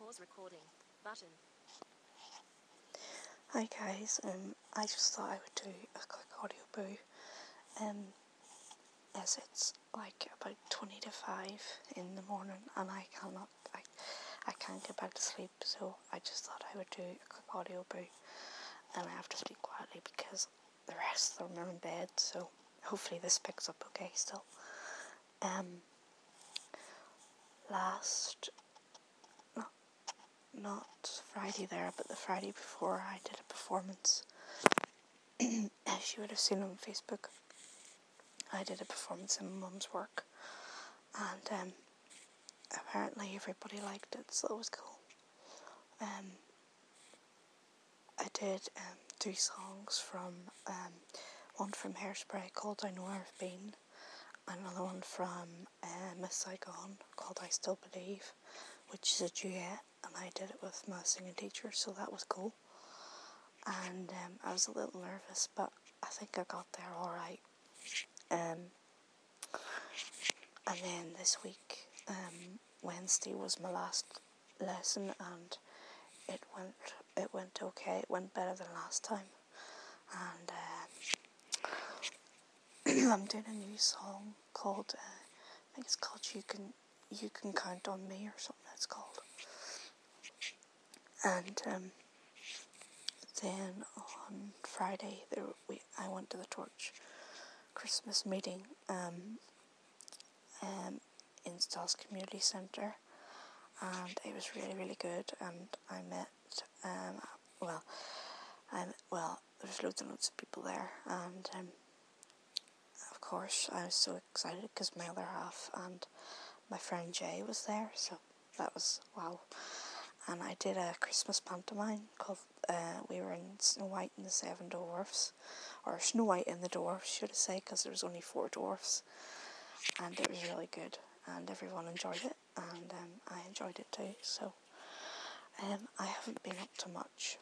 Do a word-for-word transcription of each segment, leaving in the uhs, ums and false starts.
Pause recording button. Hi guys, um, I just thought I would do a quick audio boo, um, as it's like about twenty to five in the morning and I cannot, I, I can't get back to sleep, so I just thought I would do a quick audio boo, and I have to speak quietly because the rest of them are in bed, so hopefully this picks up okay still. Um, last, not, not Friday there, but the Friday before I did a performance. As you would have seen on Facebook, I did a performance in my mum's work, and um, apparently everybody liked it, so it was cool. Um, I did um, two songs from, um, one from Hairspray called I Know Where I've Been, and another one from uh, Miss Saigon called I Still Believe, which is a duet, and I did it with my singing teacher, so that was cool. And um, I was a little nervous, but I think I got there alright. Um, and then this week, um, Wednesday was my last lesson, and it went it went okay. It went better than last time, and uh, I'm doing a new song called uh, I think it's called "You Can You Can Count on Me" or something. It's called, and um, then on Friday there we I went to the Torch Christmas meeting um, um, in Stas Community Centre. And it was really, really good, and I met, um, well, I well, there was loads and loads of people there, and um, of course I was so excited because my other half and my friend Jay was there, so that was wow. And I did a Christmas pantomime called, uh, we were in Snow White and the Seven Dwarfs, or Snow White and the Dwarfs, should I say, because there was only four dwarfs, and it was really good, and everyone enjoyed it, and um, I enjoyed it too, so um, I haven't been up to much.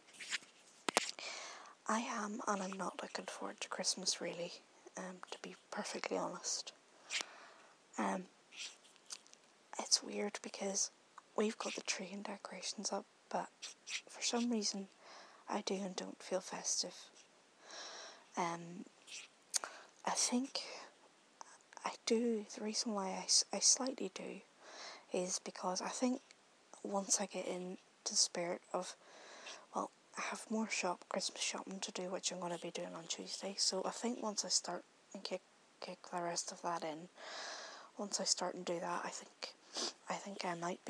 I am, and I'm not looking forward to Christmas really, um, to be perfectly honest. Um, it's weird because we've got the tree and decorations up, but for some reason I do and don't feel festive. Um, I think I do, the reason why I, I slightly do is because I think once I get into the spirit of, well, I have more shop Christmas shopping to do, which I'm going to be doing on Tuesday, so I think once I start and kick, kick the rest of that in, once I start and do that, I think, I think I might be